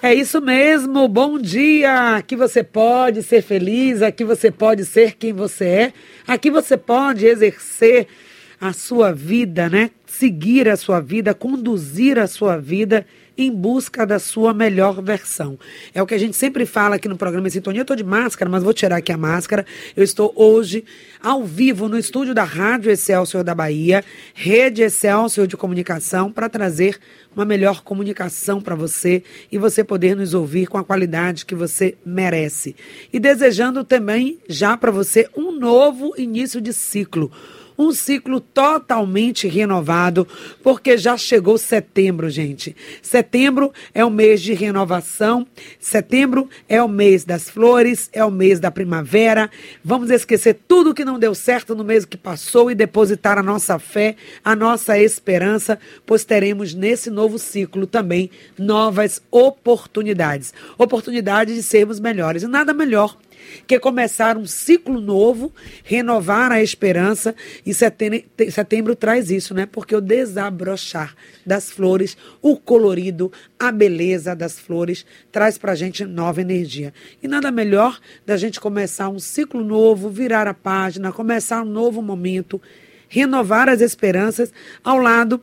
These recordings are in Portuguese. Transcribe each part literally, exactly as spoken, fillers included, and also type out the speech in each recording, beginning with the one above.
É isso mesmo, bom dia! Aqui você pode ser feliz, aqui você pode ser quem você é, aqui você pode exercer a sua vida, né? Seguir a sua vida, conduzir a sua vida em busca da sua melhor versão. É o que a gente sempre fala aqui no programa Em Sintonia. Eu estou de máscara, mas vou tirar aqui a máscara. Eu estou hoje ao vivo no estúdio da Rádio Excelsior da Bahia, Rede Excelsior de Comunicação, para trazer uma melhor comunicação para você e você poder nos ouvir com a qualidade que você merece. E desejando também já para você um novo início de ciclo. Um ciclo totalmente renovado, porque já chegou setembro, gente. Setembro é o mês de renovação, setembro é o mês das flores, é o mês da primavera. Vamos esquecer tudo que não deu certo no mês que passou e depositar a nossa fé, a nossa esperança, pois teremos nesse novo ciclo também novas oportunidades. Oportunidades de sermos melhores. E nada melhor que começar um ciclo novo, renovar a esperança, e setembro, setembro traz isso, né? Porque o desabrochar das flores, o colorido, a beleza das flores, traz pra gente nova energia. E nada melhor da gente começar um ciclo novo, virar a página, começar um novo momento, renovar as esperanças ao lado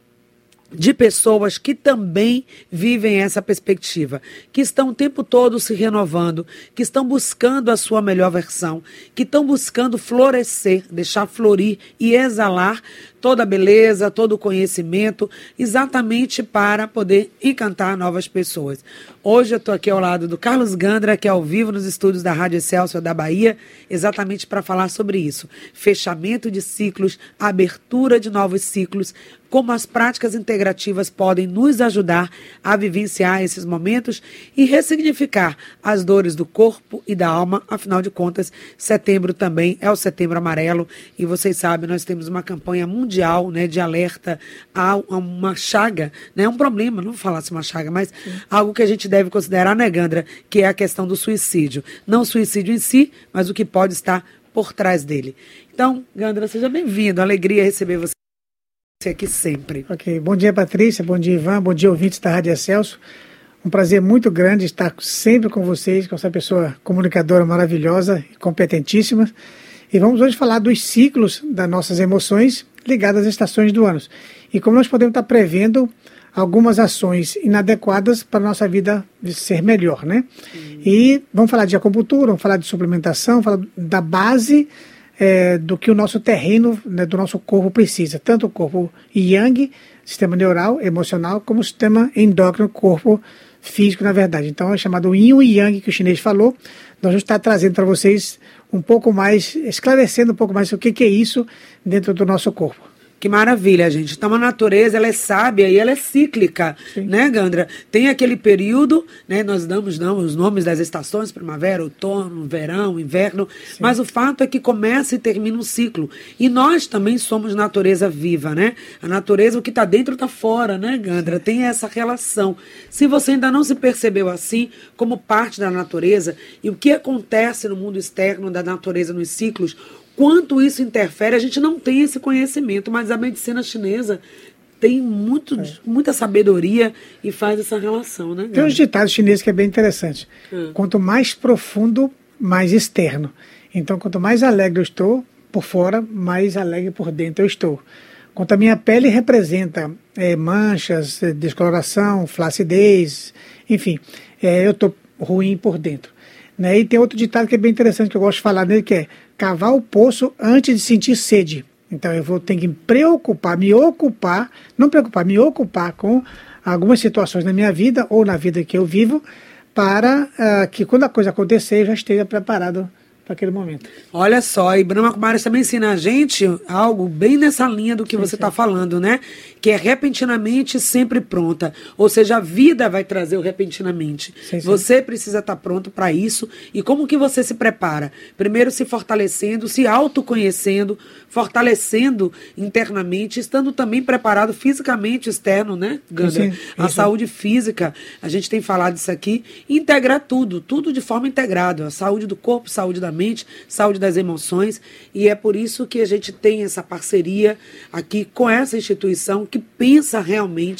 de pessoas que também vivem essa perspectiva, que estão o tempo todo se renovando, que estão buscando a sua melhor versão, que estão buscando florescer, deixar florir e exalar toda a beleza, todo o conhecimento, exatamente para poder encantar novas pessoas. Hoje eu estou aqui ao lado do Carlos Gandra, que é ao vivo nos estúdios da Rádio Excelsior da Bahia, exatamente para falar sobre isso. Fechamento de ciclos, abertura de novos ciclos, como as práticas integrativas podem nos ajudar a vivenciar esses momentos e ressignificar as dores do corpo e da alma. Afinal de contas, setembro também é o Setembro Amarelo e vocês sabem, nós temos uma campanha mundial, né, de alerta a uma chaga, né, um problema, não vou falar assim uma chaga, mas Sim. algo que a gente deve considerar, né, Gandra, que é a questão do suicídio. Não o suicídio em si, mas o que pode estar por trás dele. Então, Gandra, seja bem-vindo, alegria receber você aqui sempre. Ok, bom dia, Patrícia, bom dia, Ivan, bom dia, ouvintes da Rádio Excelsior. Um prazer muito grande estar sempre com vocês, com essa pessoa comunicadora maravilhosa e competentíssima. E vamos hoje falar dos ciclos das nossas emoções ligadas às estações do ano. E como nós podemos estar prevendo algumas ações inadequadas para a nossa vida ser melhor, né? Uhum. E vamos falar de acupuntura, vamos falar de suplementação, falar da base É, do que o nosso terreno, né, do nosso corpo precisa, tanto o corpo yang, sistema neural, emocional, como o sistema endócrino, corpo físico, na verdade. Então é chamado yin e yang, que o chinês falou. Nós vamos estar trazendo para vocês um pouco mais, esclarecendo um pouco mais o que, que é isso dentro do nosso corpo. Que maravilha, gente. Então, a natureza, ela é sábia e ela é cíclica, Sim. né, Gandra? Tem aquele período, né, nós damos não, os nomes das estações, primavera, outono, verão, inverno, Sim. mas o fato é que começa e termina um ciclo. E nós também somos natureza viva, né? A natureza, o que está dentro está fora, né, Gandra? Sim. Tem essa relação. Se você ainda não se percebeu assim, como parte da natureza, e o que acontece no mundo externo da natureza nos ciclos, quanto isso interfere, a gente não tem esse conhecimento, mas a medicina chinesa tem muito, é. muita sabedoria e faz essa relação, né? Tem uns ditados chineses que é bem interessante. É. Quanto mais profundo, mais externo. Então, quanto mais alegre eu estou por fora, mais alegre por dentro eu estou. Quanto a minha pele representa é, manchas, descoloração, flacidez, enfim, é, eu estou ruim por dentro. Né? E tem outro ditado que é bem interessante, que eu gosto de falar nele, que é cavar o poço antes de sentir sede. Então eu vou ter que me preocupar, me ocupar, não preocupar, me ocupar com algumas situações na minha vida ou na vida que eu vivo, para uh, que quando a coisa acontecer eu já esteja preparado para aquele momento. Olha só, e Brahma Kumaris também ensina a gente algo bem nessa linha do que sim, você está falando, né? Que é repentinamente sempre pronta. Ou seja, a vida vai trazer o repentinamente. Sim, sim. Você precisa estar pronto para isso. E como que você se prepara? Primeiro se fortalecendo, se autoconhecendo, fortalecendo internamente, estando também preparado fisicamente, externo, né, Gandra? Sim, sim. A isso. Saúde física, a gente tem falado isso aqui, integrar tudo, tudo de forma integrada. A saúde do corpo, saúde da mente, saúde das emoções, e é por isso que a gente tem essa parceria aqui com essa instituição que pensa realmente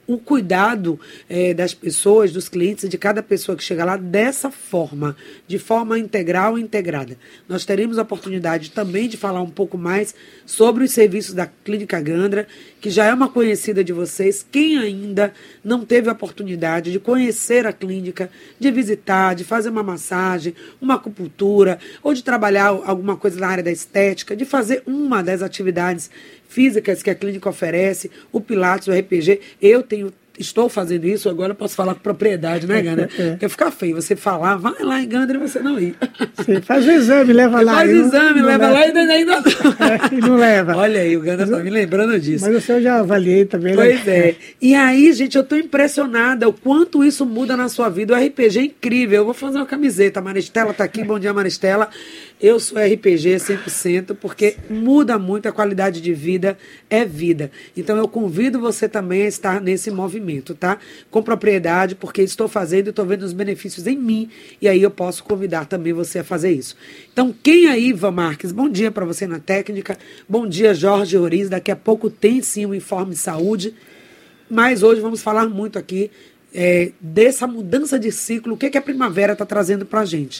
o cuidado é, das pessoas, dos clientes, de cada pessoa que chega lá dessa forma, de forma integral e integrada. Nós teremos a oportunidade também de falar um pouco mais sobre os serviços da Clínica Gandra, que já é uma conhecida de vocês. Quem ainda não teve a oportunidade de conhecer a clínica, de visitar, de fazer uma massagem, uma acupuntura, ou de trabalhar alguma coisa na área da estética, de fazer uma das atividades físicas que a clínica oferece, o Pilates, o R P G, eu tenho, estou fazendo isso, agora eu posso falar com propriedade, né, Gandra? É, é. Porque fica feio você falar, vai lá em Gandra e você não ir. Você faz o exame, leva lá. Faz o exame, não, leva não lá e ainda não. É, e não leva. Olha aí, o Gandra está me lembrando disso. Mas o seu eu já avaliei também. Pois né? é. E aí, gente, eu estou impressionada o quanto isso muda na sua vida. O R P G é incrível. Eu vou fazer uma camiseta. A Maristela está aqui. Bom dia, Maristela. Eu sou R P G cem por cento, porque muda muito a qualidade de vida, é vida. Então eu convido você também a estar nesse movimento, tá? Com propriedade, porque estou fazendo e estou vendo os benefícios em mim, e aí eu posso convidar também você a fazer isso. Então quem aí, Ivan Marques, bom dia para você na técnica, bom dia Jorge Oriz, daqui a pouco tem sim o Informe Saúde, mas hoje vamos falar muito aqui é, dessa mudança de ciclo, o que, que a primavera está trazendo para a gente.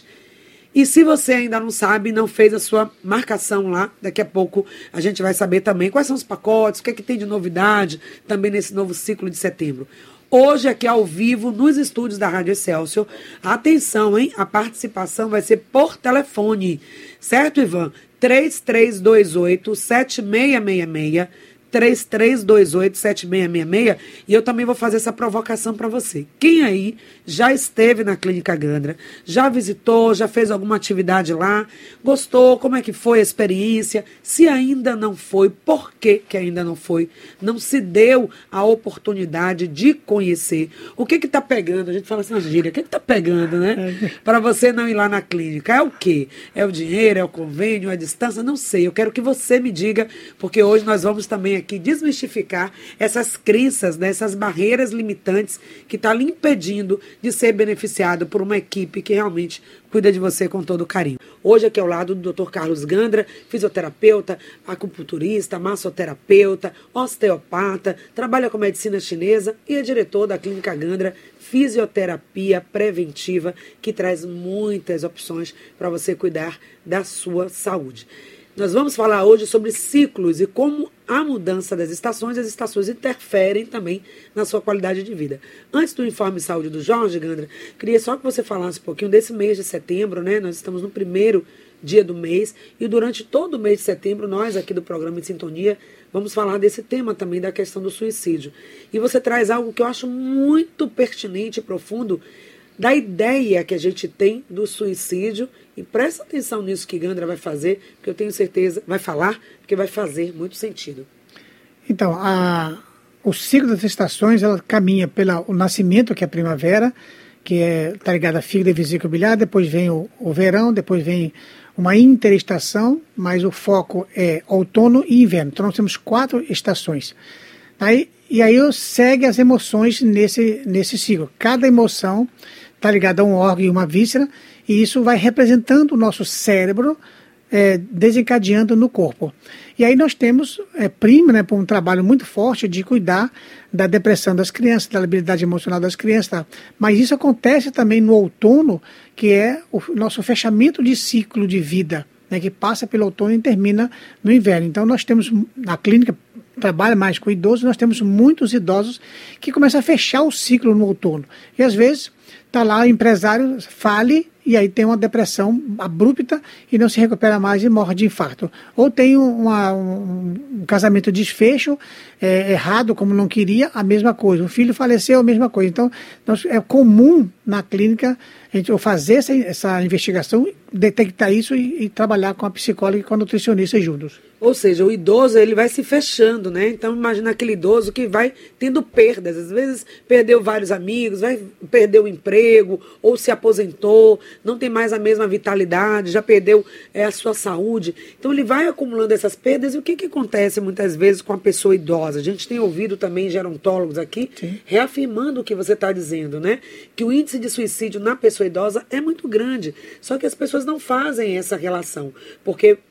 E se você ainda não sabe, não fez a sua marcação lá, daqui a pouco a gente vai saber também quais são os pacotes, o que é que tem de novidade também nesse novo ciclo de setembro. Hoje, aqui ao vivo, nos estúdios da Rádio Excelsior, atenção, hein? A participação vai ser por telefone, certo, Ivan? três três dois oito, sete seis seis seis, três três dois oito, sete seis seis seis, e eu também vou fazer essa provocação para você. Quem aí já esteve na Clínica Gandra, já visitou, já fez alguma atividade lá, gostou, como é que foi a experiência? Se ainda não foi, por que que ainda não foi? Não se deu a oportunidade de conhecer. O que que tá pegando? A gente fala assim, gíria, o que que tá pegando, né? Para você não ir lá na clínica. É o quê? É o dinheiro, é o convênio, é a distância? Não sei, eu quero que você me diga, porque hoje nós vamos também aqui desmistificar essas crenças, né, essas barreiras limitantes que estão lhe impedindo de ser beneficiado por uma equipe que realmente cuida de você com todo carinho. Hoje aqui ao lado do doutor Carlos Gandra, fisioterapeuta, acupunturista, massoterapeuta, osteopata, trabalha com medicina chinesa e é diretor da Clínica Gandra Fisioterapia Preventiva, que traz muitas opções para você cuidar da sua saúde. Nós vamos falar hoje sobre ciclos e como a mudança das estações, as estações interferem também na sua qualidade de vida. Antes do Informe Saúde do Jorge, Gandra, queria só que você falasse um pouquinho desse mês de setembro, né? Nós estamos no primeiro dia do mês e durante todo o mês de setembro, nós aqui do programa Em Sintonia, vamos falar desse tema também da questão do suicídio. E você traz algo que eu acho muito pertinente e profundo, da ideia que a gente tem do suicídio, e presta atenção nisso que Gandra vai fazer, porque eu tenho certeza, vai falar, porque vai fazer muito sentido. Então, a, o ciclo das estações, ela caminha pelo nascimento, que é a primavera, que é, tá ligado à fígado e vesícula biliar, depois vem o, o verão, depois vem uma interestação, mas o foco é outono e inverno. Então nós temos quatro estações. Aí, e aí segue as emoções nesse, nesse ciclo. Cada emoção está ligada a um órgão e uma víscera, e isso vai representando o nosso cérebro, é, desencadeando no corpo. E aí nós temos, é, prima, né, por um trabalho muito forte de cuidar da depressão das crianças, da habilidade emocional das crianças. Tá? Mas isso acontece também no outono, que é o nosso fechamento de ciclo de vida, né, que passa pelo outono e termina no inverno. Então nós temos, na clínica, trabalha mais com idosos, nós temos muitos idosos que começam a fechar o ciclo no outono. E às vezes está lá o empresário, fale, e aí tem uma depressão abrupta e não se recupera mais e morre de infarto. Ou tem uma, um, um casamento desfecho, é, errado, como não queria, a mesma coisa. O filho faleceu, a mesma coisa. Então, nós, é comum na clínica a gente fazer essa, essa investigação, detectar isso e, e trabalhar com a psicóloga e com a nutricionista juntos. Ou seja, o idoso ele vai se fechando, né? Então imagina aquele idoso que vai tendo perdas. Às vezes perdeu vários amigos, vai perder o emprego, ou se aposentou, não tem mais a mesma vitalidade, já perdeu é, a sua saúde. Então ele vai acumulando essas perdas. E o que, que acontece muitas vezes com a pessoa idosa? A gente tem ouvido também gerontólogos aqui, sim, reafirmando o que você está dizendo, né? Que o índice de suicídio na pessoa idosa é muito grande. Só que as pessoas não fazem essa relação, porque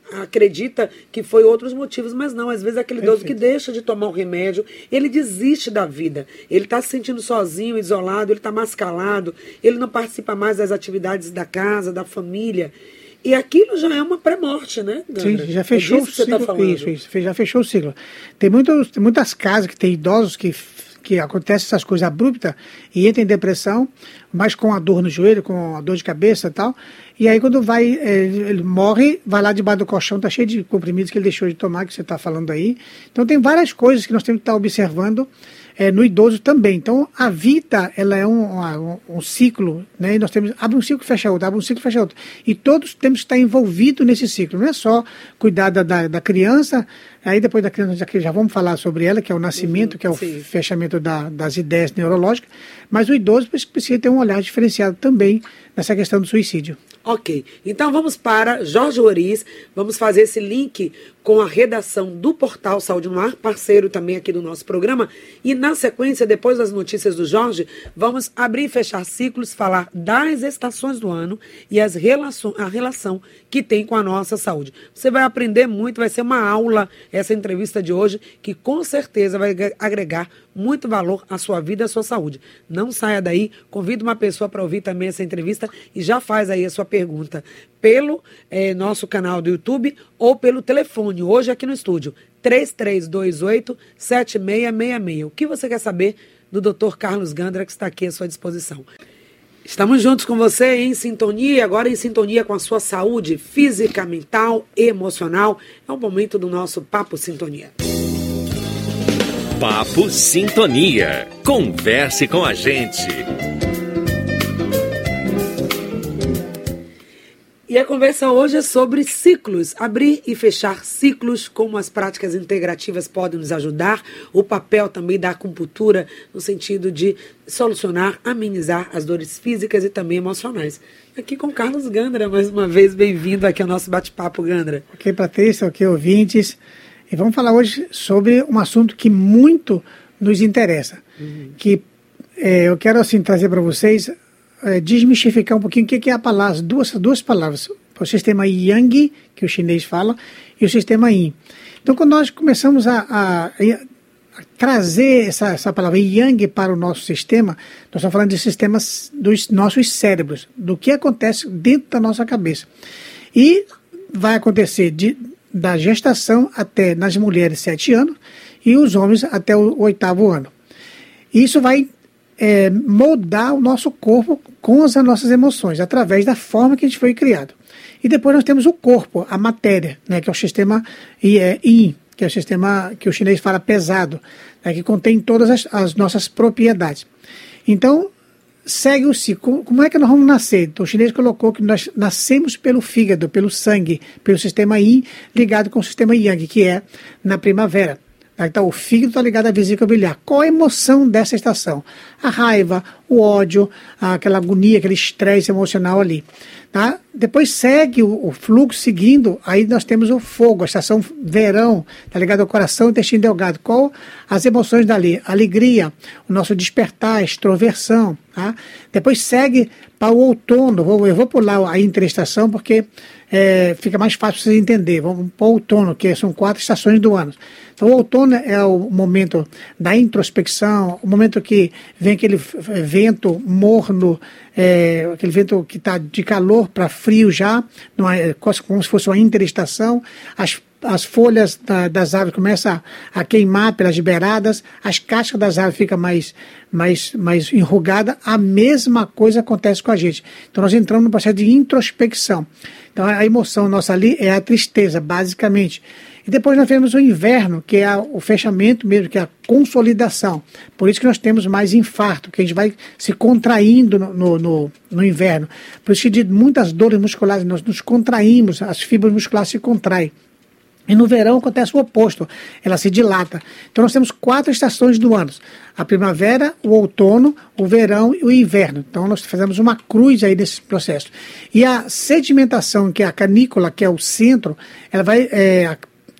acredita que foi outros motivos, mas não, às vezes é aquele idoso Perfeito. que deixa de tomar o remédio, ele desiste da vida, ele está se sentindo sozinho, isolado, ele está mais calado, ele não participa mais das atividades da casa, da família, e aquilo já é uma pré-morte, né, Gandra? Sim, já fechou é o disso que você tá ciclo. falando. Isso, isso, já fechou o ciclo. Tem, muitos, tem muitas casas que tem idosos que, que acontecem essas coisas abruptas e entram em depressão, mas com a dor no joelho, com a dor de cabeça e tal. E aí quando vai, ele, ele morre, vai lá debaixo do colchão, tá cheio de comprimidos que ele deixou de tomar, que você está falando aí. Então tem várias coisas que nós temos que estar observando é, no idoso também. Então a vida, ela é um, um, um ciclo, né? E nós temos, abre um ciclo e fecha outro, abre um ciclo e fecha outro. E todos temos que estar envolvidos nesse ciclo. Não é só cuidar da, da, da criança, aí depois da criança já, já vamos falar sobre ela, que é o nascimento, uhum, que é o sim. fechamento da, das ideias neurológicas, mas o idoso precisa ter um olhar diferenciado também nessa questão do suicídio. Ok, então vamos para Jorge Oriz, vamos fazer esse link com a redação do portal Saúde no Ar, parceiro também aqui do nosso programa, e na sequência, depois das notícias do Jorge, vamos abrir e fechar ciclos, falar das estações do ano e as relações, a relação que tem com a nossa saúde. Você vai aprender muito, vai ser uma aula essa entrevista de hoje, que com certeza vai agregar muito valor à sua vida e à sua saúde. Não saia daí, convida uma pessoa para ouvir também essa entrevista e já faz aí a sua pergunta pelo eh, nosso canal do YouTube ou pelo telefone, hoje aqui no estúdio, três três dois oito, sete seis seis seis. O que você quer saber do doutor Carlos Gandra, que está aqui à sua disposição? Estamos juntos com você em sintonia, agora em sintonia com a sua saúde física, mental e emocional. É o momento do nosso Papo Sintonia. Papo Sintonia. Converse com a gente. E a conversa hoje é sobre ciclos, abrir e fechar ciclos, como as práticas integrativas podem nos ajudar, o papel também da acupuntura no sentido de solucionar, amenizar as dores físicas e também emocionais. Aqui com Carlos Gandra, mais uma vez, bem-vindo aqui ao nosso bate-papo, Gandra. Ok, Patrícia, ok, ouvintes. E vamos falar hoje sobre um assunto que muito nos interessa, uhum. que é, eu quero assim trazer para vocês, é, desmistificar um pouquinho o que, que é a palavra, duas, duas palavras, o sistema Yang, que o chinês fala, e o sistema Yin. Então, quando nós começamos a, a, a trazer essa, essa palavra Yang para o nosso sistema, nós estamos falando de sistemas dos nossos cérebros, do que acontece dentro da nossa cabeça. E vai acontecer de da gestação até, nas mulheres, sete anos, e os homens até o oitavo ano. Isso vai é, moldar o nosso corpo com as nossas emoções, através da forma que a gente foi criado. E depois nós temos o corpo, a matéria, né, que é o sistema Yin, que é o sistema que o chinês fala pesado, né, que contém todas as, as nossas propriedades. Então, segue o ciclo. Como é que nós vamos nascer? Então, o chinês colocou que nós nascemos pelo fígado, pelo sangue, pelo sistema Yin, ligado com o sistema Yang, que é na primavera. Então, o fígado está ligado à vesícula biliar. Qual a emoção dessa estação? A raiva, o ódio, aquela agonia, aquele estresse emocional ali. Tá? Depois segue o, o fluxo seguindo, aí nós temos o fogo, a estação verão, está ligado ao coração e intestino delgado. Qual as emoções dali? Alegria, o nosso despertar, extroversão. Tá? Depois segue para o outono, vou, eu vou pular a interestação porque é, fica mais fácil vocês entenderem. Vamos para o outono, que são quatro estações do ano. Então, o outono é o momento da introspecção, o momento que vem aquele vento morno, é, aquele vento que está de calor para frio já, não é, como se fosse uma interestação. As, as folhas da, das árvores começam a, a queimar pelas beiradas, as cascas das árvores ficam mais, mais, mais enrugadas. A mesma coisa acontece com a gente. Então, nós entramos no processo de introspecção. Então, a emoção nossa ali é a tristeza, basicamente. E depois nós temos o inverno, que é o fechamento mesmo, que é a consolidação. Por isso que nós temos mais infarto, que a gente vai se contraindo no, no, no, no inverno. Por isso que de muitas dores musculares nós nos contraímos, as fibras musculares se contraem. E no verão acontece o oposto, ela se dilata. Então nós temos quatro estações do ano. A primavera, o outono, o verão e o inverno. Então nós fazemos uma cruz aí nesse processo. E a sedimentação, que é a canícula, que é o centro, ela vai... É,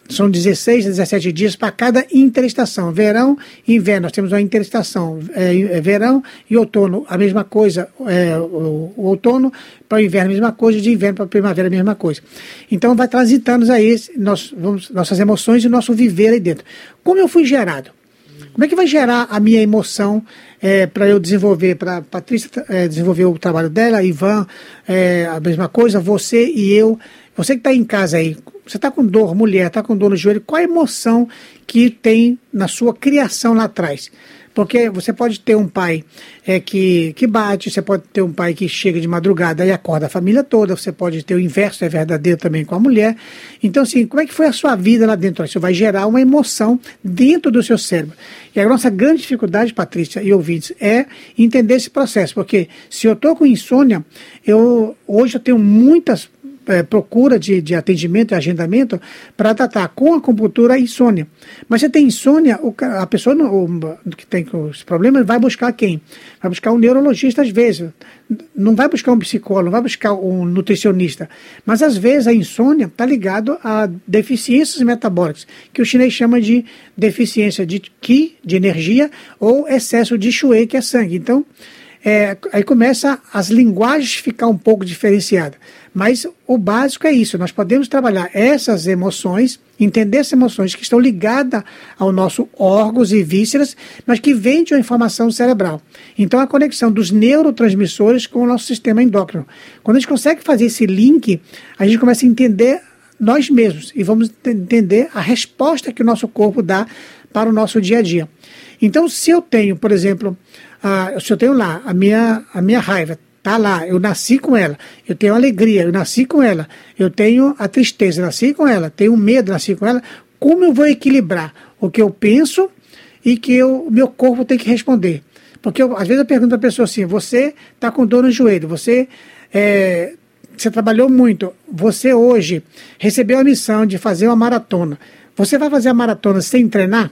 são dezesseis, dezessete dias para cada interestação. Verão e inverno, nós temos uma interestação. É, é verão e outono, a mesma coisa. É, o, o outono para o inverno, a mesma coisa. De inverno para a primavera, a mesma coisa. Então, vai transitando aí nós, vamos, nossas emoções e nosso viver aí dentro. Como eu fui gerado? Como é que vai gerar a minha emoção é, para eu desenvolver, para a Patrícia é, desenvolver o trabalho dela, Ivan, é, a mesma coisa, você e eu. Você que está em casa aí, você está com dor, mulher, está com dor no joelho, qual a emoção que tem na sua criação lá atrás? Porque você pode ter um pai é, que, que bate, você pode ter um pai que chega de madrugada e acorda a família toda, você pode ter o inverso, é verdadeiro também com a mulher. Então, assim, como é que foi a sua vida lá dentro? Isso vai gerar uma emoção dentro do seu cérebro. E a nossa grande dificuldade, Patrícia e ouvintes, é entender esse processo. Porque se eu estou com insônia, eu, hoje eu tenho muitas É, procura de, de atendimento e agendamento para tratar com a acupuntura a insônia. Mas você tem insônia, o, a pessoa não, o, que tem os problemas vai buscar quem? Vai buscar um neurologista às vezes. Não vai buscar um psicólogo, não vai buscar um nutricionista. Mas às vezes a insônia está ligado a deficiências metabólicas, que o chinês chama de deficiência de Qi, de energia, ou excesso de Shui, que é sangue. Então, É, aí começa as linguagens ficar um pouco diferenciadas. Mas o básico é isso, nós podemos trabalhar essas emoções, entender essas emoções que estão ligadas ao nosso órgãos e vísceras, mas que vêm de uma informação cerebral. Então a conexão dos neurotransmissores com o nosso sistema endócrino. Quando a gente consegue fazer esse link, a gente começa a entender nós mesmos e vamos entender a resposta que o nosso corpo dá para o nosso dia a dia. Então, se eu tenho, por exemplo, uh, se eu tenho lá a minha, a minha raiva, está lá, eu nasci com ela, eu tenho alegria, eu nasci com ela, eu tenho a tristeza, eu nasci com ela, tenho medo, eu nasci com ela, como eu vou equilibrar o que eu penso e que o meu corpo tem que responder? Porque eu, às vezes eu pergunto a pessoa assim, você está com dor no joelho, você, é, você trabalhou muito, você hoje recebeu a missão de fazer uma maratona, você vai fazer a maratona sem treinar?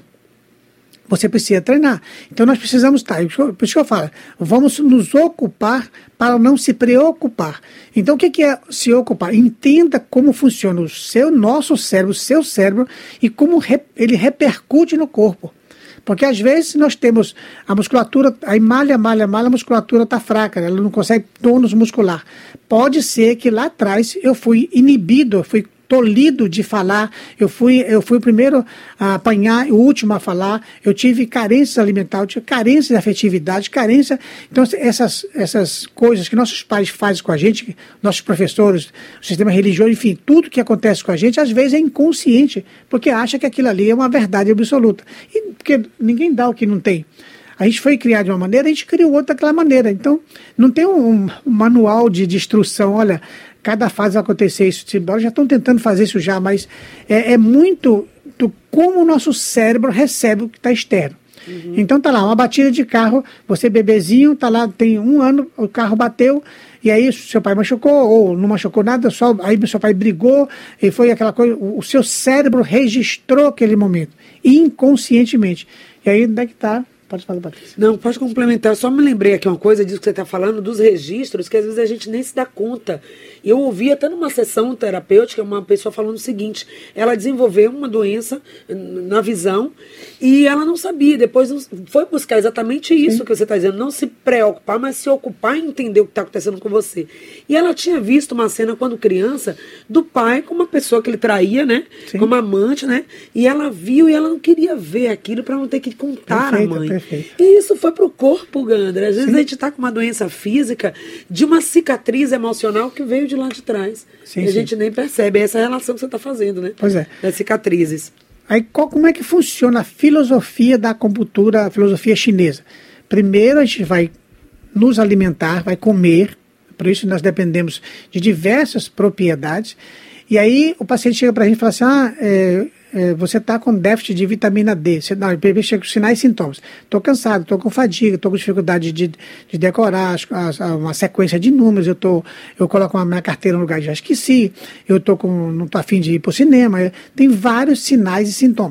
Você precisa treinar. Então nós precisamos estar, por isso que eu falo, vamos nos ocupar para não se preocupar. Então o que é se ocupar? Entenda como funciona o seu, nosso cérebro, o seu cérebro e como ele repercute no corpo. Porque às vezes nós temos a musculatura, aí malha, malha, malha, a musculatura está fraca, ela não consegue tônus muscular. Pode ser que lá atrás eu fui inibido, eu fui tolhido de falar, eu fui, eu fui o primeiro a apanhar, o último a falar, eu tive carências alimentares, eu tive carência de afetividade, carência. Então, essas, essas coisas que nossos pais fazem com a gente, nossos professores, o sistema religioso, enfim, tudo que acontece com a gente, às vezes é inconsciente, porque acha que aquilo ali é uma verdade absoluta. E porque ninguém dá o que não tem. A gente foi criado de uma maneira, a gente criou outra daquela maneira. Então, não tem um, um manual de, de instrução, olha, cada fase vai acontecer isso. Já estão tentando fazer isso já, mas é, é muito do como o nosso cérebro recebe o que está externo. Uhum. Então tá lá, uma batida de carro, você bebezinho, tá lá, tem um ano, o carro bateu, e aí seu pai machucou, ou não machucou nada, só, aí seu pai brigou, e foi aquela coisa, o, o seu cérebro registrou aquele momento, inconscientemente. E aí onde é que está? Pode falar, Patrícia. Não, pode complementar. Eu só me lembrei aqui uma coisa disso que você está falando, dos registros, que às vezes a gente nem se dá conta. Eu ouvi até numa sessão terapêutica uma pessoa falando o seguinte, ela desenvolveu uma doença na visão e ela não sabia, depois foi buscar exatamente isso Sim. que você está dizendo, não se preocupar, mas se ocupar em entender o que está acontecendo com você. E ela tinha visto uma cena quando criança do pai com uma pessoa que ele traía, né, Sim. como amante, né, e ela viu e ela não queria ver aquilo para não ter que contar perfeito, à mãe. Perfeito. E isso foi pro corpo, Gandra. Às vezes Sim. a gente está com uma doença física de uma cicatriz emocional que veio de lá de trás. Sim, e a sim. gente nem percebe. Essa é a relação que você está fazendo, né? Pois é. Das cicatrizes. Aí, qual, como é que funciona a filosofia da acupuntura, a filosofia chinesa? Primeiro, a gente vai nos alimentar, vai comer. Por isso, nós dependemos de diversas propriedades. E aí, o paciente chega para a gente e fala assim, ah, é, é, você está com déficit de vitamina D. Você, não, ele chega com sinais e sintomas. Estou cansado, estou com fadiga, estou com dificuldade de, de decorar as, as, uma sequência de números, eu, tô, eu coloco a minha carteira no lugar e já esqueci, eu tô com, não estou afim de ir para o cinema. Tem vários sinais e sintomas.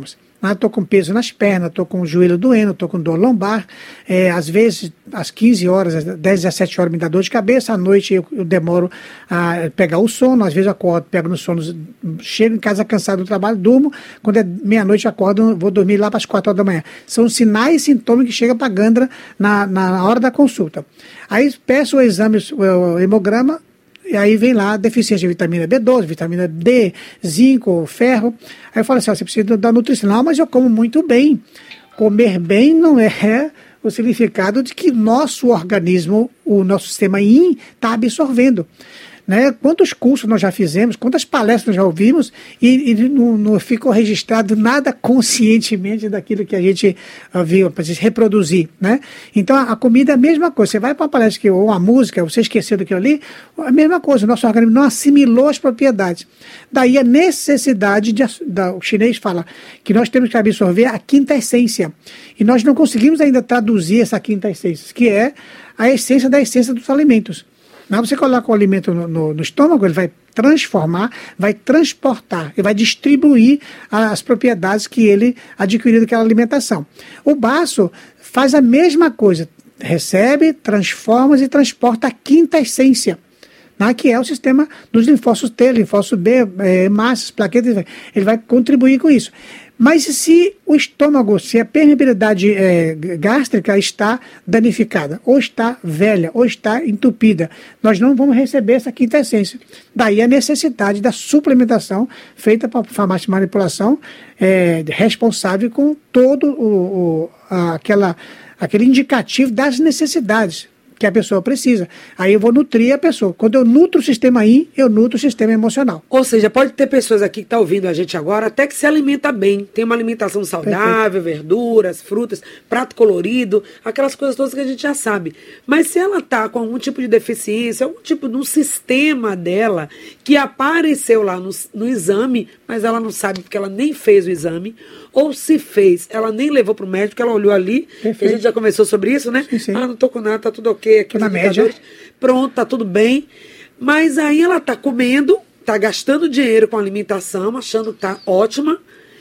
Estou com peso nas pernas, estou com o joelho doendo, estou com dor lombar. É, às vezes, às quinze horas, às dez, dezessete horas me dá dor de cabeça. À noite eu, eu demoro a pegar o sono. Às vezes eu acordo, pego no sono, chego em casa cansado do trabalho, durmo. Quando é meia-noite eu acordo, vou dormir lá para as quatro horas da manhã. São sinais e sintomas que chegam para a gândula na, na hora da consulta. Aí peço o exame, o, o hemograma. E aí vem lá a deficiência de vitamina B doze, vitamina D, zinco, ferro. Aí eu falo assim, ó, você precisa da nutricional, mas eu como muito bem. Comer bem não é o significado de que nosso organismo, o nosso sistema I M, está absorvendo. Né? Quantos cursos nós já fizemos, quantas palestras nós já ouvimos e, e não, não ficou registrado nada conscientemente daquilo que a gente uh, viu, para se reproduzir. Né? Então a, a comida é a mesma coisa. Você vai para uma palestra que, ou uma música, você esqueceu daquilo ali, a mesma coisa. O nosso organismo não assimilou as propriedades. Daí a necessidade, de, da, o chinês fala que nós temos que absorver a quinta essência. E nós não conseguimos ainda traduzir essa quinta essência, que é a essência da essência dos alimentos. Mas você coloca o alimento no, no, no estômago, ele vai transformar, vai transportar, ele vai distribuir as propriedades que ele adquiriu daquela alimentação. O baço faz a mesma coisa, recebe, transforma e transporta a quinta essência, né, que é o sistema dos linfócitos T, linfócitos B, é, massas, plaquetas, ele vai contribuir com isso. Mas se o estômago, se a permeabilidade é, gástrica está danificada, ou está velha, ou está entupida, nós não vamos receber essa quinta essência. Daí a necessidade da suplementação feita para a farmácia de manipulação, é, responsável com todo o, o, a, aquela, aquele indicativo das necessidades que a pessoa precisa. Aí eu vou nutrir a pessoa. Quando eu nutro o sistema I M, eu nutro o sistema emocional. Ou seja, pode ter pessoas aqui que estão ouvindo a gente agora, até que se alimenta bem, tem uma alimentação saudável, perfeito, verduras, frutas, prato colorido, aquelas coisas todas que a gente já sabe. Mas se ela está com algum tipo de deficiência, algum tipo de um sistema dela que apareceu lá no, no exame, mas ela não sabe porque ela nem fez o exame, ou se fez, ela nem levou para o médico, ela olhou ali, a gente já conversou sobre isso, né? Sim, sim. Ah, não estou com nada, tá tudo ok aqui na média. Pronto, tá tudo bem. Mas aí ela tá comendo, tá gastando dinheiro com alimentação, achando que tá ótima,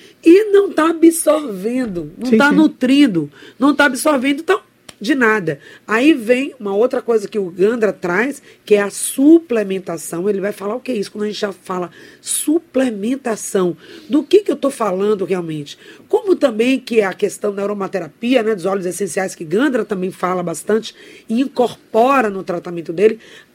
e não tá absorvendo, não sim, tá sim. nutrindo, não tá absorvendo, então, de nada. Aí vem uma outra coisa que o Gandra traz, que é a suplementação. Ele vai falar o que é isso, quando a gente já fala suplementação. Do que, que eu estou falando realmente? Como também que é a questão da aromaterapia, né, dos óleos essenciais, que Gandra também fala bastante e incorpora no tratamento dele,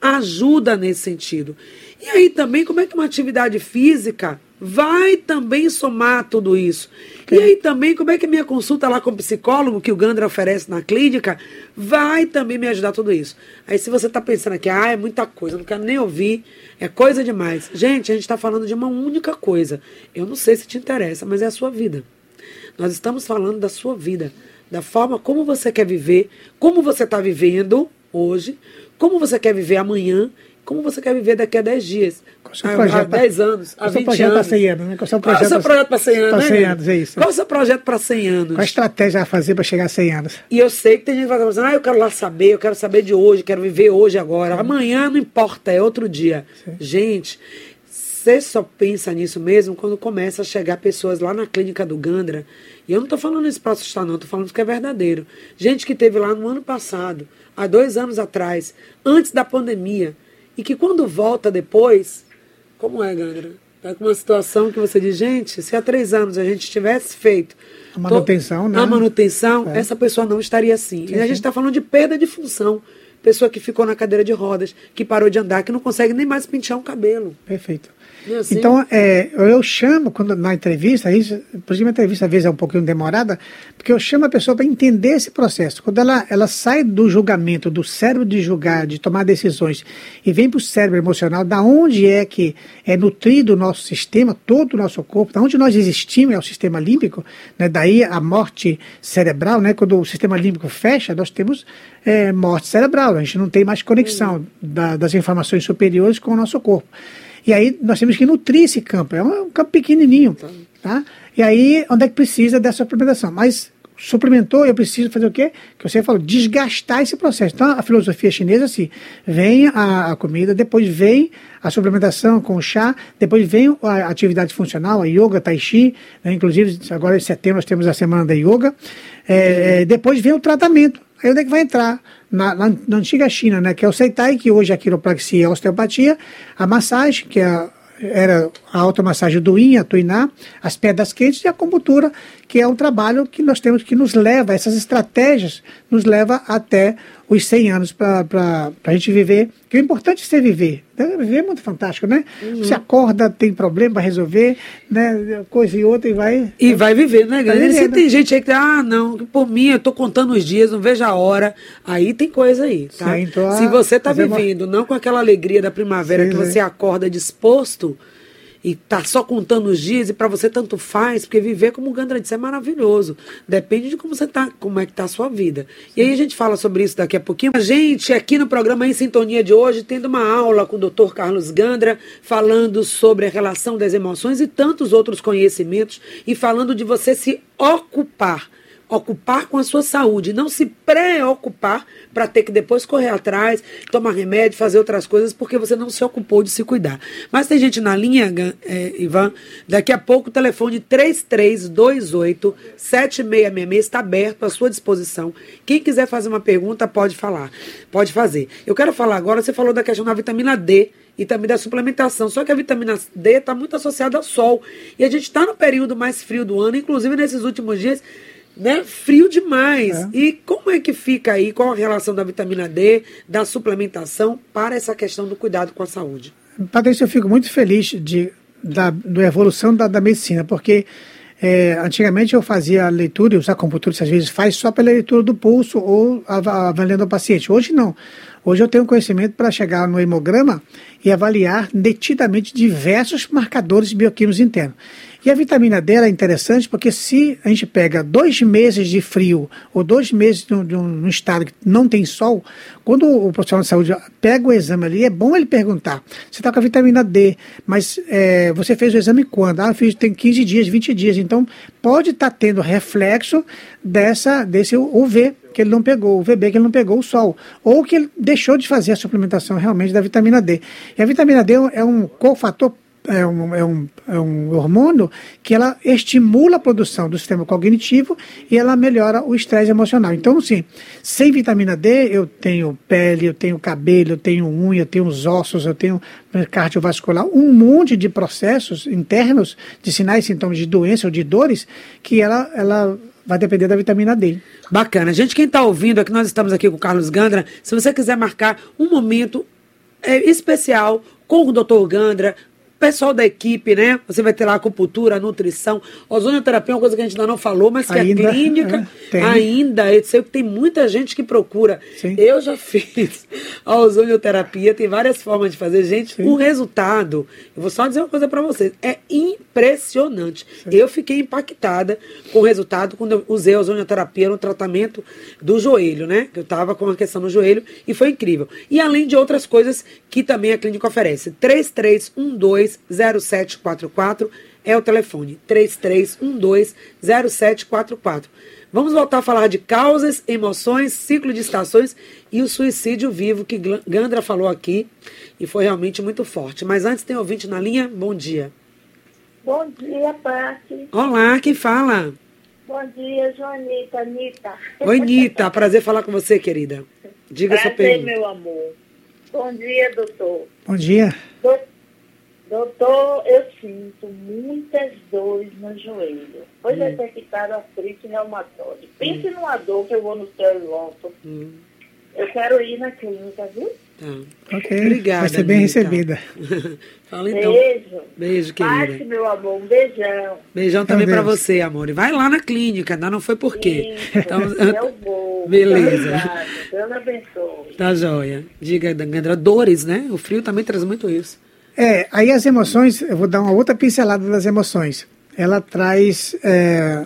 ajuda nesse sentido. E aí também, como é que uma atividade física vai também somar tudo isso? Okay. E aí também, como é que a minha consulta lá com o psicólogo, que o Gandra oferece na clínica, vai também me ajudar tudo isso? Aí se você está pensando aqui, ah, é muita coisa, não quero nem ouvir, é coisa demais. Gente, a gente está falando de uma única coisa. Eu não sei se te interessa, mas é a sua vida. Nós estamos falando da sua vida, da forma como você quer viver, como você está vivendo hoje, como você quer viver amanhã, como você quer viver daqui a dez dias, há dez anos, há vinte anos. Para cem anos, né? Qual é o seu projeto para cem anos? Para cem anos, é isso. Qual é o seu projeto para cem anos? Qual a estratégia a fazer para chegar a cem anos? E eu sei que tem gente que vai falar assim, ah, eu quero lá saber, eu quero saber de hoje, quero viver hoje, agora. Amanhã não importa, é outro dia. Sim. Gente, você só pensa nisso mesmo quando começa a chegar pessoas lá na clínica do Gandra. E eu não estou falando isso para assustar, não, estou falando que é verdadeiro. Gente que teve lá no ano passado, há dois anos atrás, antes da pandemia, e que quando volta depois, como é, Gandra? Está com uma situação que você diz, gente, se há três anos a gente tivesse feito a manutenção, to- né? a manutenção, é. essa pessoa não estaria assim. Sim, e a gente está falando de perda de função. Pessoa que ficou na cadeira de rodas, que parou de andar, que não consegue nem mais pentear um cabelo. Perfeito. Assim? Então, é, eu chamo, quando, na entrevista, isso, por exemplo, a entrevista às vezes é um pouquinho demorada, porque eu chamo a pessoa para entender esse processo. Quando ela, ela sai do julgamento, do cérebro de julgar, de tomar decisões, e vem para o cérebro emocional, da onde é que é nutrido o nosso sistema, todo o nosso corpo, da onde nós existimos, é o sistema límbico, né, daí a morte cerebral, né, quando o sistema límbico fecha, nós temos é, morte cerebral, a gente não tem mais conexão uhum. da, das informações superiores com o nosso corpo. E aí nós temos que nutrir esse campo. É um campo pequenininho. Tá? E aí, onde é que precisa dessa suplementação? Mas suplementou, eu preciso fazer o quê? Que você falou, desgastar esse processo. Então, a filosofia chinesa, assim, vem a, a comida, depois vem a suplementação com o chá, depois vem a atividade funcional, a yoga, tai chi, né? Inclusive, agora em setembro nós temos a semana da yoga, é, é, depois vem o tratamento. Aí onde é que vai entrar? Na, na, na antiga China, né? Que é o Seitai, que hoje é a quiropraxia e a osteopatia, a massagem, que é a era a automassagem do yin, a tuiná, as pedras quentes e a acupuntura, que é um trabalho que nós temos que nos leva, essas estratégias nos leva até os cem anos para a gente viver, que o importante é você viver. Viver é muito fantástico, né? Uhum. Você acorda, tem problema para resolver, né? Coisa e outra e vai... E vai viver, né, galera? Viver, Se né? tem gente aí que ah, não, por mim, eu tô contando os dias, não vejo a hora, aí tem coisa aí, tá? Sim, então, Se você tá fazer vivendo, uma... não com aquela alegria da primavera, sim, que você sim. acorda disposto e tá só contando os dias, e para você tanto faz, porque viver, como o Gandra disse, é maravilhoso. Depende de como você tá, como é que tá a sua vida. Sim. E aí a gente fala sobre isso daqui a pouquinho. A gente, aqui no programa Em Sintonia de hoje, tendo uma aula com o doutor Carlos Gandra, falando sobre a relação das emoções e tantos outros conhecimentos, e falando de você se ocupar. Ocupar com a sua saúde, não se preocupar para ter que depois correr atrás, tomar remédio, fazer outras coisas, porque você não se ocupou de se cuidar. Mas tem gente na linha, é, Ivan, daqui a pouco o telefone três três dois oito, sete seis seis seis está aberto à sua disposição. Quem quiser fazer uma pergunta pode falar, pode fazer. Eu quero falar agora, você falou da questão da vitamina D e também da suplementação, só que a vitamina D está muito associada ao sol, e a gente está no período mais frio do ano, inclusive nesses últimos dias, né? Frio demais. É. E como é que fica aí, qual a relação da vitamina D, da suplementação para essa questão do cuidado com a saúde? Patrícia, eu fico muito feliz de, da, da evolução da, da medicina, porque é, antigamente eu fazia a leitura, e os acupuntores às vezes faz só pela leitura do pulso ou avaliando o paciente. Hoje não. Hoje eu tenho conhecimento para chegar no hemograma e avaliar detidamente diversos marcadores bioquímicos internos. E a vitamina D é interessante porque se a gente pega dois meses de frio ou dois meses no, no, no estado que não tem sol, quando o profissional de saúde pega o exame ali, é bom ele perguntar, você está com a vitamina D, mas é, você fez o exame quando? Ah, eu fiz, tem quinze dias, vinte dias, então pode estar tá tendo reflexo dessa, desse U V que ele não pegou, o V B que ele não pegou o sol, ou que ele deixou de fazer a suplementação realmente da vitamina D. E a vitamina D é um cofator, é um, é, um, é um hormônio que ela estimula a produção do sistema cognitivo e ela melhora o estresse emocional. Então, assim, sem vitamina D, eu tenho pele, eu tenho cabelo, eu tenho unha, eu tenho os ossos, eu tenho cardiovascular, um monte de processos internos, de sinais e sintomas de doença ou de dores, que ela, ela vai depender da vitamina D. Bacana. Gente, quem está ouvindo aqui, nós estamos aqui com o Carlos Gandra. Se você quiser marcar um momento é, especial com o doutor Gandra, pessoal da equipe, né? Você vai ter lá acupuntura, nutrição, ozonioterapia é uma coisa que a gente ainda não falou, mas que ainda, a clínica é, ainda, eu sei que tem muita gente que procura. Sim. Eu já fiz a ozonioterapia, tem várias formas de fazer. Gente, Sim. o resultado, eu vou só dizer uma coisa para vocês, é impressionante. Sim. Eu fiquei impactada com o resultado quando eu usei a ozonioterapia no tratamento do joelho, né? Eu estava com uma questão no joelho e foi incrível. E além de outras coisas que também a clínica oferece. três três um dois zero sete quatro quatro é o telefone, três três um dois zero sete quatro quatro. Vamos voltar a falar de causas, emoções, ciclo de estações e o suicídio vivo que Gandra falou aqui e foi realmente muito forte. Mas antes tem ouvinte na linha, bom dia. Bom dia, Pati. Olá, quem fala? Bom dia, Joanita, Anitta. Oi, Nita, prazer falar com você, querida. Diga prazer, sua pergunta. Meu amor. Bom dia, doutor. Bom dia. Doutor, Doutor, eu sinto muitas dores no joelho. Foi hum. detectada artrite reumatoide. Pense hum. numa dor que eu vou no céu e volto. Hum. Eu quero ir na clínica, viu? Tá. Ok, obrigada. Vai ser bem Anitta. recebida. Fala então. Beijo. Beijo, querida. Pati, meu amor, um beijão. Beijão também pra você, amor. E vai lá na clínica, ainda não foi por quê. Isso, então, eu vou. Beleza. Obrigada. Deus abençoe. Tá joia. Diga, Gandra, dores, né? O frio também traz muito isso. É, aí as emoções, eu vou dar uma outra pincelada das emoções. Ela traz... É...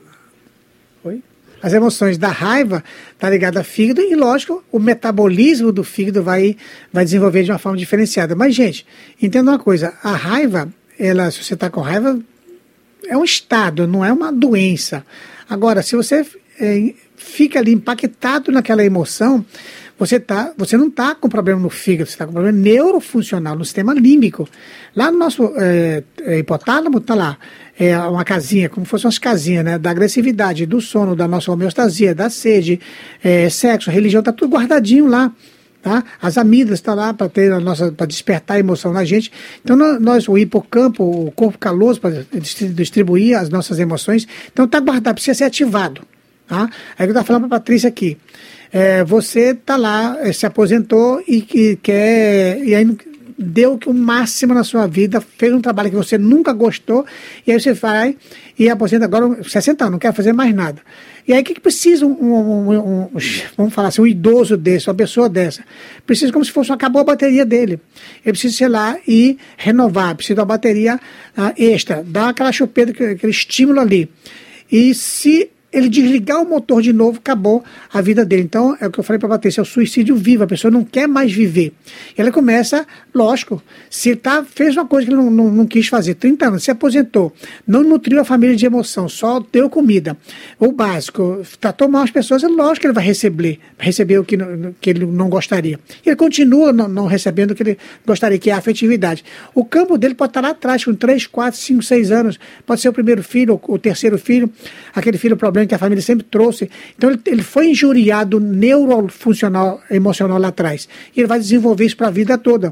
Oi? As emoções da raiva tá ligada ao fígado e, lógico, o metabolismo do fígado vai, vai desenvolver de uma forma diferenciada. Mas, gente, entenda uma coisa, a raiva, ela, se você está com raiva, é um estado, não é uma doença. Agora, se você é, fica ali impactado naquela emoção, você, tá, você não está com problema no fígado, você está com problema neurofuncional, no sistema límbico. Lá no nosso é, é, hipotálamo está lá, é uma casinha, como se fossem umas casinhas, né, da agressividade, do sono, da nossa homeostasia, da sede, é, sexo, religião, está tudo guardadinho lá. Tá? As amígdalas estão lá para ter a nossa, para despertar a emoção na gente. Então nós, o hipocampo, o corpo caloso, para distribuir as nossas emoções, então está guardado, precisa ser ativado. Tá? Aí eu estava falando para a Patrícia aqui, é, você está lá, é, se aposentou e que quer, e aí deu o máximo na sua vida, fez um trabalho que você nunca gostou, e aí você vai e aposenta agora, sessenta anos, não quer fazer mais nada. E aí o que, que precisa um, um, um, um, vamos falar assim, um idoso desse, uma pessoa dessa? Precisa como se fosse, acabou a bateria dele. Ele precisa, sei lá, e renovar, precisa de uma bateria uh, extra, dar aquela chupeta, aquele estímulo ali. E se ele desligar o motor de novo, acabou a vida dele. Então, é o que eu falei para a Patrícia, é o suicídio vivo, a pessoa não quer mais viver. E ela começa, lógico, se tá, fez uma coisa que ele não, não, não quis fazer, trinta anos, se aposentou, não nutriu a família de emoção, só deu comida, o básico, tratou mal as pessoas, é lógico que ele vai receber, receber o que, que ele não gostaria. E ele continua não, não recebendo o que ele gostaria, que é a afetividade. O campo dele pode estar lá atrás, com três, quatro, cinco, seis anos, pode ser o primeiro filho, o terceiro filho, aquele filho problema que a família sempre trouxe. Então ele, ele foi injuriado neurofuncional, emocional lá atrás. E ele vai desenvolver isso para a vida toda.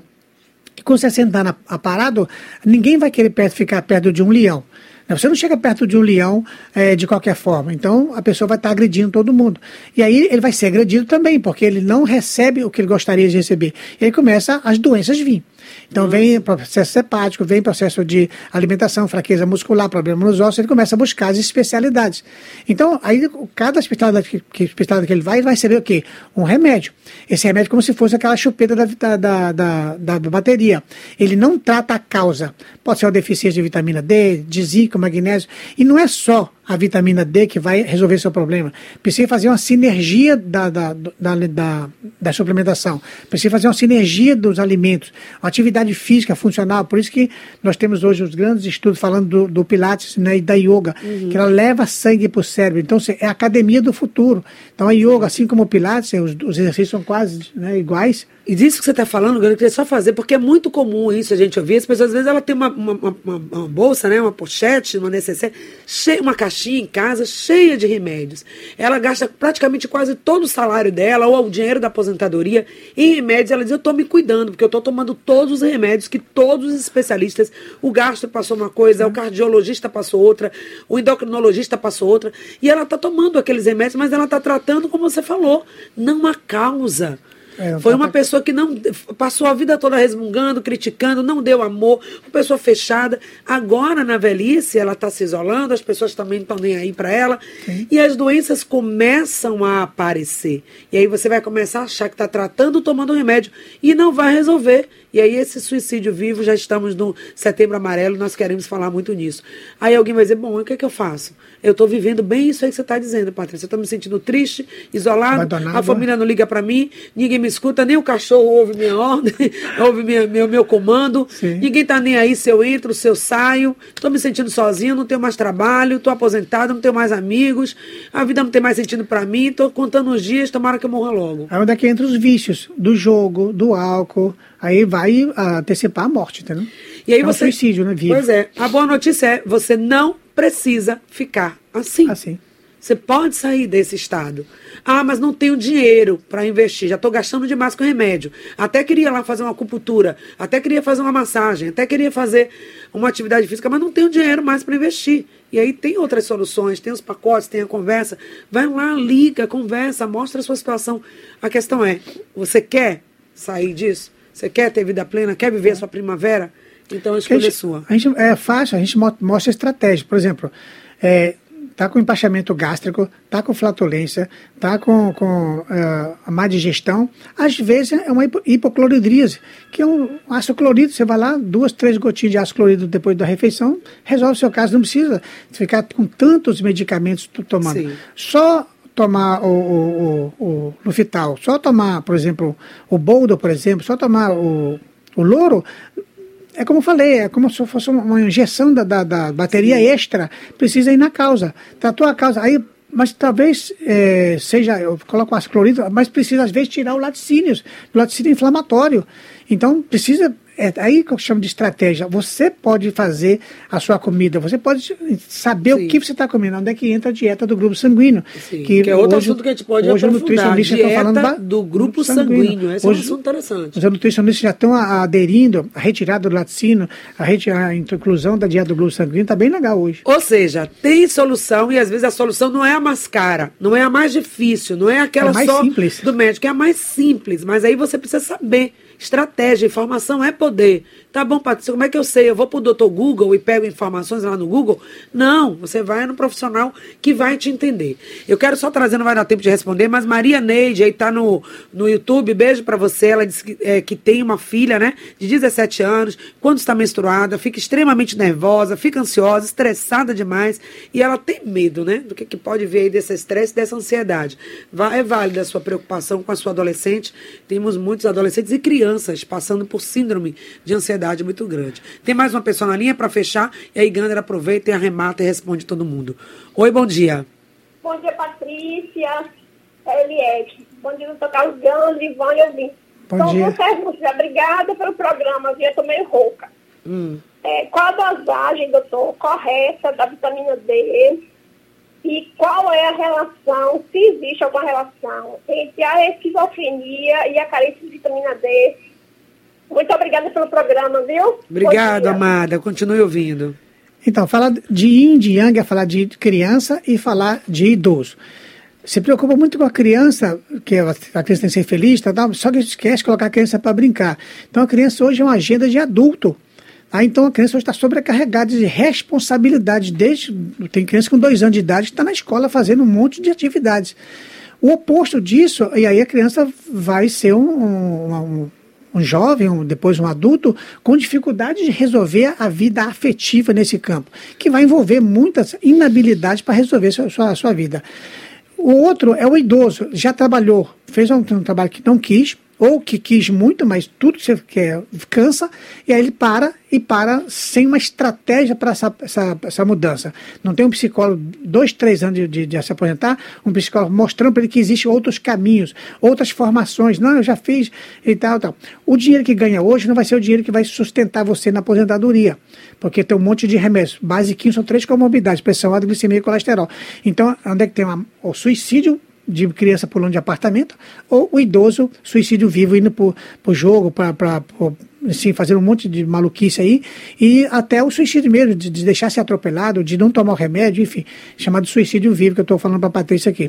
E com sessenta anos parado, ninguém vai querer perto, ficar perto de um leão. Você não chega perto de um leão é, de qualquer forma. Então a pessoa vai estar agredindo todo mundo. E aí ele vai ser agredido também, porque ele não recebe o que ele gostaria de receber. E aí começa as doenças vir. Então vem processo hepático, vem processo de alimentação, fraqueza muscular, problema nos ossos, ele começa a buscar as especialidades. Então, aí cada especialidade que, que, especialidade que ele vai, ele vai receber o quê? Um remédio. Esse remédio é como se fosse aquela chupeta da, da, da, da, da bateria. Ele não trata a causa. Pode ser uma deficiência de vitamina D, de zinco, magnésio. E não é só a vitamina D que vai resolver seu problema. Precisa fazer uma sinergia da, da, da, da, da suplementação. Precisa fazer uma sinergia dos alimentos. Uma atividade física funcional. Por isso que nós temos hoje os grandes estudos falando do, do Pilates, né, e da yoga, uhum, que ela leva sangue para o cérebro. Então é a academia do futuro. Então a yoga, assim como o Pilates, os, os exercícios são quase, né, iguais. E disso que você está falando, eu queria só fazer, porque é muito comum isso, a gente ouvir. As pessoas, às vezes, ela tem uma, uma, uma, uma bolsa, né, uma pochete, uma necessaire, cheia, uma caixinha em casa cheia de remédios. Ela gasta praticamente quase todo o salário dela, ou o dinheiro da aposentadoria, em remédios. Ela diz, eu estou me cuidando, porque eu estou tomando todos os remédios que todos os especialistas, o gastro passou uma coisa, o cardiologista passou outra, o endocrinologista passou outra, e ela está tomando aqueles remédios, mas ela está tratando, como você falou, não há causa. É, foi uma pessoa que não passou a vida toda resmungando, criticando, não deu amor, uma pessoa fechada. Agora, na velhice, ela está se isolando, as pessoas também não estão nem aí para ela. Sim. E as doenças começam a aparecer. E aí você vai começar a achar que está tratando, tomando um remédio, e não vai resolver. E aí esse suicídio vivo, já estamos no Setembro Amarelo, nós queremos falar muito nisso. Aí alguém vai dizer, bom, o que é que eu faço? Eu estou vivendo bem isso aí que você está dizendo, Patrícia. Eu estou me sentindo triste, isolado, abandonado. A família não liga para mim, ninguém me escuta, nem o cachorro ouve minha ordem, ouve minha, meu, meu comando. Sim. Ninguém está nem aí se eu entro, se eu saio. Estou me sentindo sozinho, não tenho mais trabalho, estou aposentado, não tenho mais amigos, a vida não tem mais sentido para mim, estou contando os dias, tomara que eu morra logo. Aí onde é que entra os vícios do jogo, do álcool, aí vai antecipar a morte, entendeu? E aí é um você, suicídio, né? Vivo. Pois é, a boa notícia é, você não precisa ficar assim. Assim. Você pode sair desse estado. Ah, mas não tenho dinheiro para investir, já estou gastando demais com remédio. Até queria lá fazer uma acupuntura, até queria fazer uma massagem, até queria fazer uma atividade física, mas não tenho dinheiro mais para investir. E aí tem outras soluções, tem os pacotes, tem a conversa. Vai lá, liga, conversa, mostra a sua situação. A questão é, você quer sair disso? Você quer ter vida plena? Quer viver a sua primavera? Então a escolha é sua. A gente, é fácil, a gente mostra estratégia. Por exemplo, é, tá com empachamento gástrico, tá com flatulência, tá com, com uh, a má digestão, às vezes é uma hipocloridríase, que é um ácido clorídrico. Você vai lá, duas, três gotinhas de ácido clorídrico depois da refeição, resolve o seu caso, não precisa ficar com tantos medicamentos tomando. Sim. Só tomar o, o, o, o Lufital, só tomar, por exemplo, o Boldo, por exemplo, só tomar o, o Loro, é como eu falei, é como se fosse uma injeção da, da, da bateria Sim. extra, precisa ir na causa. Tratou a causa, aí mas talvez é, seja, eu coloco ácido clorídrico, mas precisa às vezes tirar o laticínio, o laticínio inflamatório. Então precisa, é aí que eu chamo de estratégia. Você pode fazer a sua comida, você pode saber Sim. o que você está comendo, onde é que entra a dieta do grupo sanguíneo. Sim, que, que é outro hoje, assunto que a gente pode hoje aprofundar, dieta estão falando do grupo sanguíneo. sanguíneo. Esse hoje, é um assunto interessante. Os nutricionistas já estão aderindo à retirada do laticínio, a, retirada, a inclusão da dieta do grupo sanguíneo, está bem legal hoje. Ou seja, tem solução e às vezes a solução não é a mais cara, não é a mais difícil, não é aquela é mais só simples. do médico, é a mais simples, mas aí você precisa saber. Estratégia, informação é poder. Tá bom, Patrícia, como é que eu sei? Eu vou pro doutor Google e pego informações lá no Google? Não, você vai no profissional que vai te entender. Eu quero só trazer, não vai dar tempo de responder, mas Maria Neide aí tá no, no YouTube, beijo pra você. Ela disse que, é, que tem uma filha, né, de dezessete anos, quando está menstruada, fica extremamente nervosa, fica ansiosa, estressada demais, e ela tem medo, né, do que, que pode vir aí desse estresse, dessa ansiedade. É válida a sua preocupação com a sua adolescente. Temos muitos adolescentes e crianças passando por síndrome de ansiedade muito grande. Tem mais uma pessoa na linha para fechar, e aí Gander aproveita e arremata e responde todo mundo. Oi, bom dia. Bom dia, Patrícia, Eliette. Bom dia, doutor Carlos Gander, Ivan e Elvin. Bom então, dia. Você, obrigada pelo programa, eu estou meio rouca. Hum. É, qual a dosagem, doutor, correta da vitamina D? E qual é a relação, se existe alguma relação, entre a esquizofrenia e a carência de vitamina D? Muito obrigada pelo programa, viu? Obrigado, amada. Continue ouvindo. Então, falar de yin, de yang é falar de criança e falar de idoso. Se preocupa muito com a criança, que a criança tem que ser feliz, tá, tá, só que esquece de colocar a criança para brincar. Então, a criança hoje é uma agenda de adulto. Ah, então, a criança hoje está sobrecarregada de responsabilidades. Desde, tem criança com dois anos de idade que está na escola fazendo um monte de atividades. O oposto disso, e aí a criança vai ser um... um, um um jovem, um, depois um adulto, com dificuldade de resolver a vida afetiva nesse campo, que vai envolver muitas inabilidades para resolver a sua, sua, sua vida. O outro é o idoso, já trabalhou, fez um, um trabalho que não quis, ou que quis muito, mas tudo que você quer cansa, e aí ele para, e para sem uma estratégia para essa, essa, essa mudança. Não tem um psicólogo, dois, três anos de, de, de se aposentar, um psicólogo mostrando para ele que existem outros caminhos, outras formações. Não, eu já fiz e tal, tal. O dinheiro que ganha hoje não vai ser o dinheiro que vai sustentar você na aposentadoria, porque tem um monte de remédios. Basiquinho são três comorbidades, pressão alta, glicemia e colesterol. Então, onde é que tem uma, o suicídio de criança pulando de apartamento, ou o idoso, suicídio vivo, indo para o jogo, para assim, fazer um monte de maluquice aí, e até o suicídio mesmo, de, de deixar ser atropelado, de não tomar o remédio, enfim, chamado suicídio vivo, que eu estou falando para a Patrícia aqui.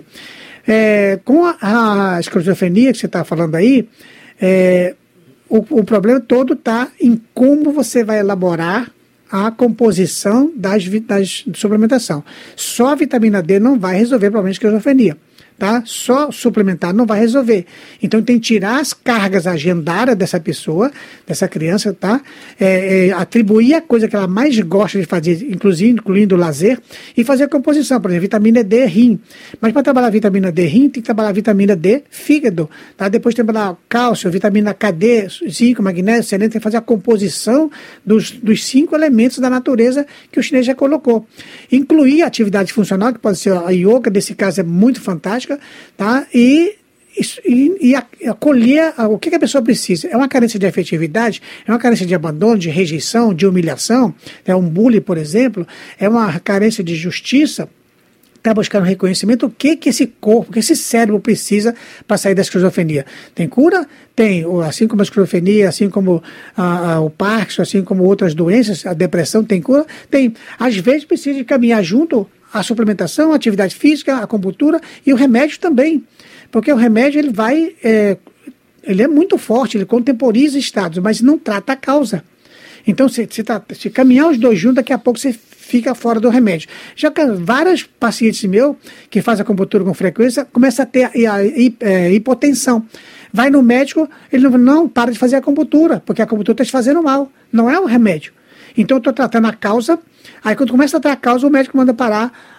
É, com a, a esquizofrenia que você está falando aí, é, o, o problema todo está em como você vai elaborar a composição das, das de suplementação. Só a vitamina D não vai resolver o problema de esquizofrenia. Tá? Só suplementar não vai resolver. Então tem que tirar as cargas agendárias dessa pessoa, dessa criança, tá? É, é, atribuir a coisa que ela mais gosta de fazer, inclusive incluindo o lazer, e fazer a composição, por exemplo, vitamina D, rim. Mas para trabalhar a vitamina D, rim, tem que trabalhar a vitamina D, fígado. Tá? Depois tem que trabalhar cálcio, vitamina K D, zinco, magnésio, selênio, tem que fazer a composição dos, dos cinco elementos da natureza que o chinês já colocou. Incluir a atividade funcional, que pode ser a yoga, nesse caso é muito fantástico. Tá? E, e, e acolher o que, que a pessoa precisa. É uma carência de afetividade, é uma carência de abandono, de rejeição, de humilhação, é um bullying, por exemplo, é uma carência de justiça. Está buscando reconhecimento, o que, que esse corpo, o que esse cérebro precisa para sair da esquizofrenia. Tem cura? Tem. Assim como a esquizofrenia, assim como a, a, o Parkinson, assim como outras doenças, a depressão tem cura? Tem. Às vezes precisa de caminhar junto a suplementação, a atividade física, a acupuntura e o remédio também. Porque o remédio ele vai, é, ele é muito forte, ele contemporiza estados, mas não trata a causa. Então, se, se, tá, se caminhar os dois juntos, daqui a pouco você fica fora do remédio. Já que vários pacientes meus que fazem acupuntura com frequência começam a ter a, a, a, a hipotensão. Vai no médico, ele não, não para de fazer a acupuntura, porque a acupuntura está te fazendo mal, não é um remédio. Então, eu estou tratando a causa, aí quando começa a tratar a causa, o médico manda parar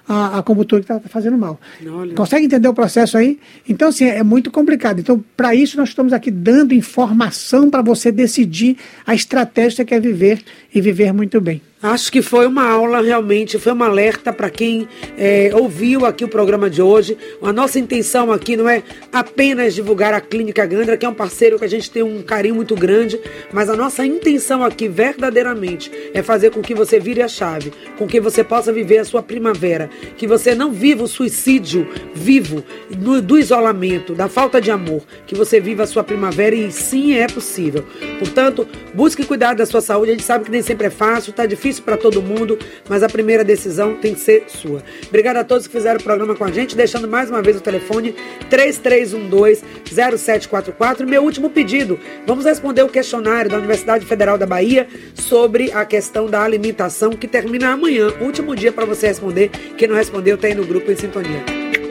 a, a acupuntura que está fazendo mal. Olha. Consegue entender o processo aí? Então, assim, é muito complicado. Então, para isso, nós estamos aqui dando informação para você decidir a estratégia que você quer viver e viver muito bem. Acho que foi uma aula realmente, foi um alerta para quem é, ouviu aqui o programa de hoje. A nossa intenção aqui não é apenas divulgar a Clínica Gandra, que é um parceiro que a gente tem um carinho muito grande, mas a nossa intenção aqui verdadeiramente é fazer com que você vire a chave, com que você possa viver a sua primavera, que você não viva o suicídio vivo no, do isolamento, da falta de amor, que você viva a sua primavera e sim é possível. Portanto, busque cuidar da sua saúde. A gente sabe que nem sempre é fácil, está difícil para todo mundo, mas a primeira decisão tem que ser sua. Obrigada a todos que fizeram o programa com a gente, deixando mais uma vez o telefone três três um dois, zero sete quatro quatro. Meu último pedido, vamos responder o questionário da Universidade Federal da Bahia sobre a questão da alimentação, que termina amanhã, último dia para você responder. Quem não respondeu, tem no grupo em sintonia.